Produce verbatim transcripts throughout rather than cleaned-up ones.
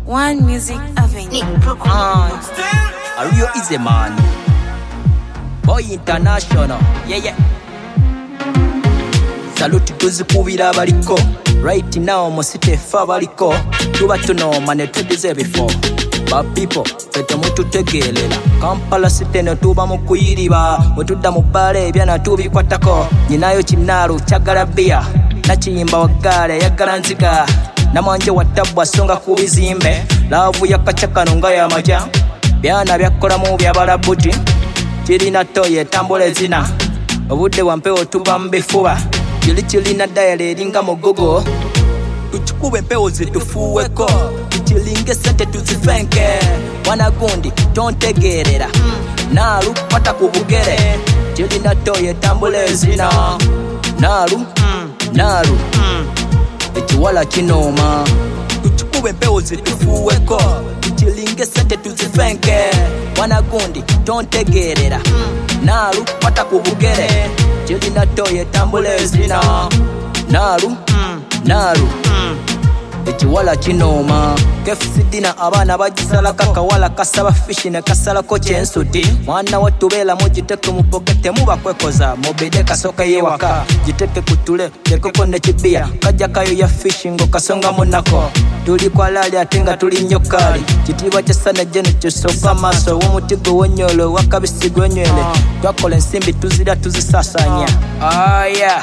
One Music Avenue. Uh, a real easy man. Boy international. Yeah, yeah. Salute tuzikubira abaliko. Right now musite fa baliko. Tuba tunoma ne tudize before. But people, fete mututegelela. Kampala city ne tuba mukuyiriba. Mutudda mu bale byana tubikwatako. Nyinayo kinaru kyagala bia. Nakiyimba wagale yagala nzika. Namanje watabwa songa ku bizimbe. Laavu yakachakano nga ya maja. Byana byakola mu byabala buti. Kirina toye tambule zina. Obudde wampewo tuba mbifuba. Kili kilina dayale eringa mugogo. Tuchukube mpewo zitufuweko. Tuchilinge sente tuzifenke. Wanagundi tontegerera. Nalu pata kubugere. Kilina toye tambule zina. Nalu, nalu ekiwala kinoma. Tuchukube mpewo zitufuweko. Tuchilinge sente tuzifenke. Wanagundi tontegerera. Nalu pata kubugere. Kilina toye tambule zina. Nalu, nalu ekiwala kinoma. Kefusidina abana bagisala kakawala kasaba fishi ne kasala ko kyensudi. Mwana watubela mujiteke mu pokete muba kwekoza. Mobede kasoka yewaka. Jiteke kutule lekoko ne kibia. Kajja kayo ya fishi ngo kasonga munako. Tuli kwa lali atenga tuli nyokali. Kitiba kyasana jeno kyosoka maso. Womutigo wonyolo wakabisigo nywele. Twakola ensimbi tuzira tuzisasanya. Ah yeah.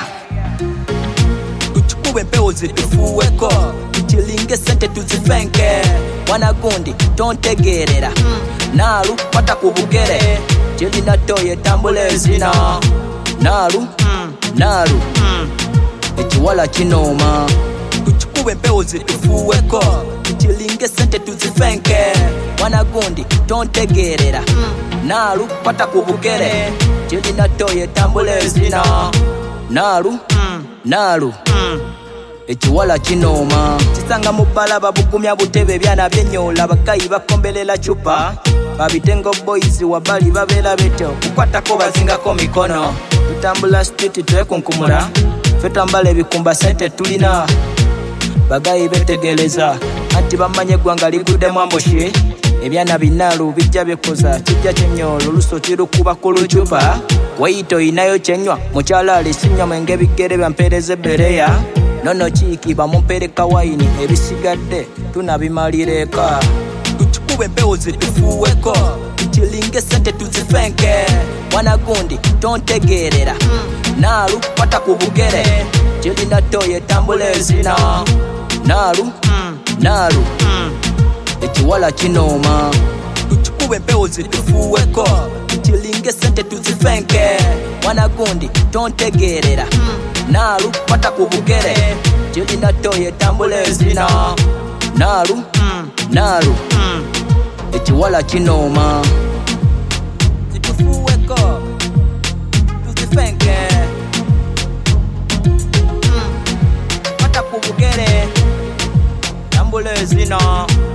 Tuchukube mpewo zitufuweko. Tuchilinge sente tuzifenke. Wanagundi tontegerera. Nalu pata kubugere. Kilina toye tambule zina. Nalu, nalu ekiwala kinoma. Tuchukube mpewo zitufuweko. Tuchilinge sente tuzifenke. Wanagundi tontegerera. Nalu pata kubugere. Kilina toye tambule zina. Nalu, nalu ekiwala kinoma. Kisanga mubala babugumya butebe byana byenyola. Bakayi bakombelela chupa. Babitengo boys wabali babela beto. Kukwatako bazingako mikono. Tutambula street twekunkumula. Fetambala ebikumba sente tulina. Bagayi betegeleza. Anti bamanye gwanga ligude mwamboshi. Ebyana binalu bijja byekoza. Kijja kyenyolo luso kirukuba ku luchupa. Waito inayo chenywa. Muchala alisinywa mwenge bigere byampereze bereya. Nono chiki bamumpereka waini. Ebisigadde tunabimalireka. Tuchukube mpewo zitufuweko. Tuchilinge sente tuzifenke. Wanagundi tontegerera. Nalu pata kubugere. Kilina toye tambule zina. Nalu, nalu ekiwala kinoma. Tuchukube mpewo zitufuweko. Tuchilinge sente tuzifenke. Wanagundi tontegerera. Nalu pata kubugere. Kilina toye tambule zina. Nalu, nalu ekiwala kinoma. Zitufuweko. Tuzifenke. Pata kubugere. Tambule zina.